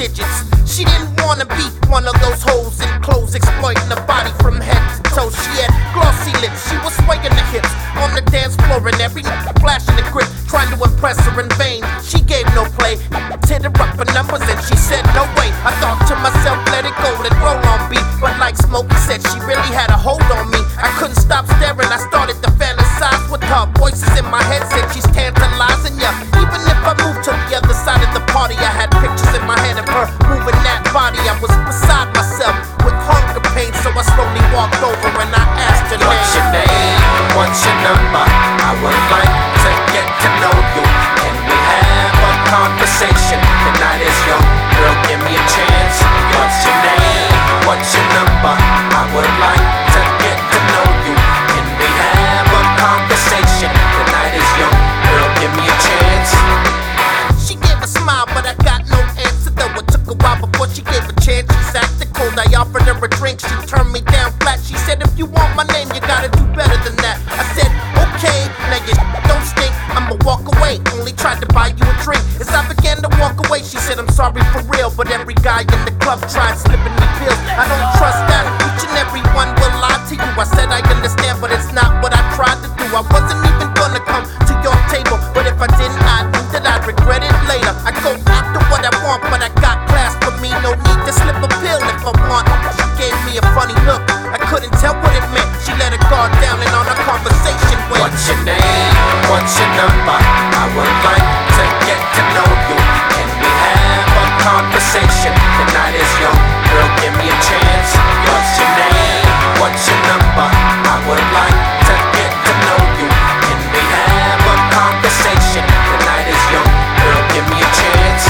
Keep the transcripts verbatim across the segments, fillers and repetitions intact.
digits. She didn't wanna be one of those hoes in clothes exploiting the body from head to toe. She had glossy lips, she was swaying the hips on the dance floor, and every flashing the grip, trying to impress her in vain. She gave no play, hit her up for numbers and she said no way. I thought to myself, let it go, let roll on beat. But like Smokey said, she really had a hold on me. I couldn't stop staring, I started to fantasize with her. Voices in my head said she's tantalizing ya. Even if I moved to the other side of the party, I had pictures in my head of her moving that body. I was beside myself with hunger pain, so I slowly walked over and I asked her, what's your name? What's your number? I would like to get to know you. Can we have a conversation? The night is young, girl, give me a chance. What's your name? What's your number? I would like to get to know you. Can we have a conversation? The night is young, girl, give me a chance. She gave a smile, but I got no answer though. It took a while before she gave a chance. She's acting cold, I offered her a drink. She turned me down flat. She said, if you want my name, you gotta do better than that. I said, okay, now you don't stink, I'ma walk away. Only tried to buy you a drink. As I began to walk away, she said, I'm sorry for real, but every guy in the club tried slipping me pills. I don't trust that, each and every one will lie to you. I said I understand, but it's not what I tried to do. I wasn't even gonna come to your table, but if I didn't, I knew that I'd regret it later. I go after what I want, but I got class for me, no need to slip a pill if I want. She gave me a funny look, I couldn't tell what it meant. She let her guard down and on our conversation went. What's your name? What's your number? I would like to get to know you. Can we have a conversation? The night is young, girl, give me a chance. What's your name? What's your number? I would like to get to know you. Can we have a conversation? The night is young, girl, give me a chance.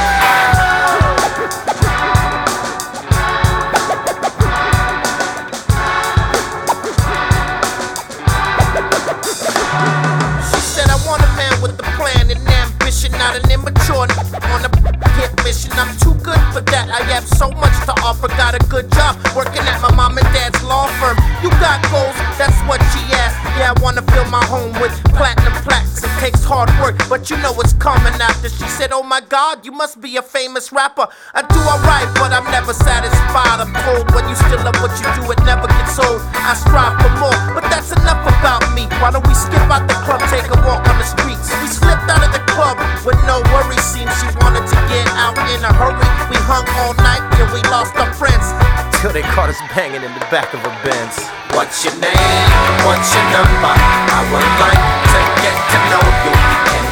Not an immature on a hit mission. I'm too good for that. I have so much to offer. Got a good job working at my mom and dad's law firm. You got goals, that's what she asked. Yeah, I wanna fill my home with platinum plaques. It takes hard work, but you know it's coming after. She said, oh my God, you must be a famous rapper. I do alright, but I'm never satisfied. I'm told when you still love what you do, it never gets old. I strive for more, but that's enough about me. Why don't we skip out the club, take a walk on the streets? We slipped out of the club with no worries. Seems she wanted to get out in a hurry. We hung all night till we lost our friends, till they caught us banging in the back of a Benz. What's your name? What's your number? I would like to get to know you. Can